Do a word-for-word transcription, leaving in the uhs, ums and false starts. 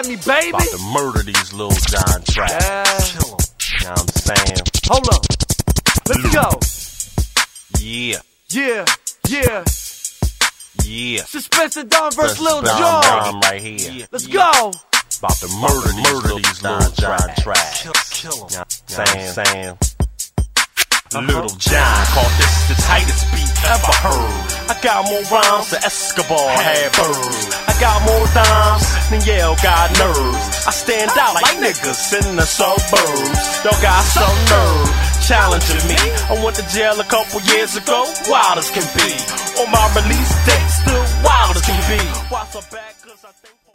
me, baby. About to murder these Lil Jon tracks. Yeah. Kill 'em. You know what I'm saying? Hold up. Let's go. Yeah. Yeah, yeah. Yeah. Suspense of Dawn versus Lil Dom Jon. right here. Yeah. Let's go. About to murder these murder these Lil Jon tracks. Kill, kill 'em. You know what I'm saying? Uh-huh. Lil Jon called this the tightest beat ever heard. I got more rhymes than Escobar had birds. I got more dimes than Yale got nerves. I stand out like niggas in the suburbs. Y'all got some nerve challenging me. I went to jail a couple years ago, wild as can be. On my release date, still wild as can be. Why so bad? Cause I think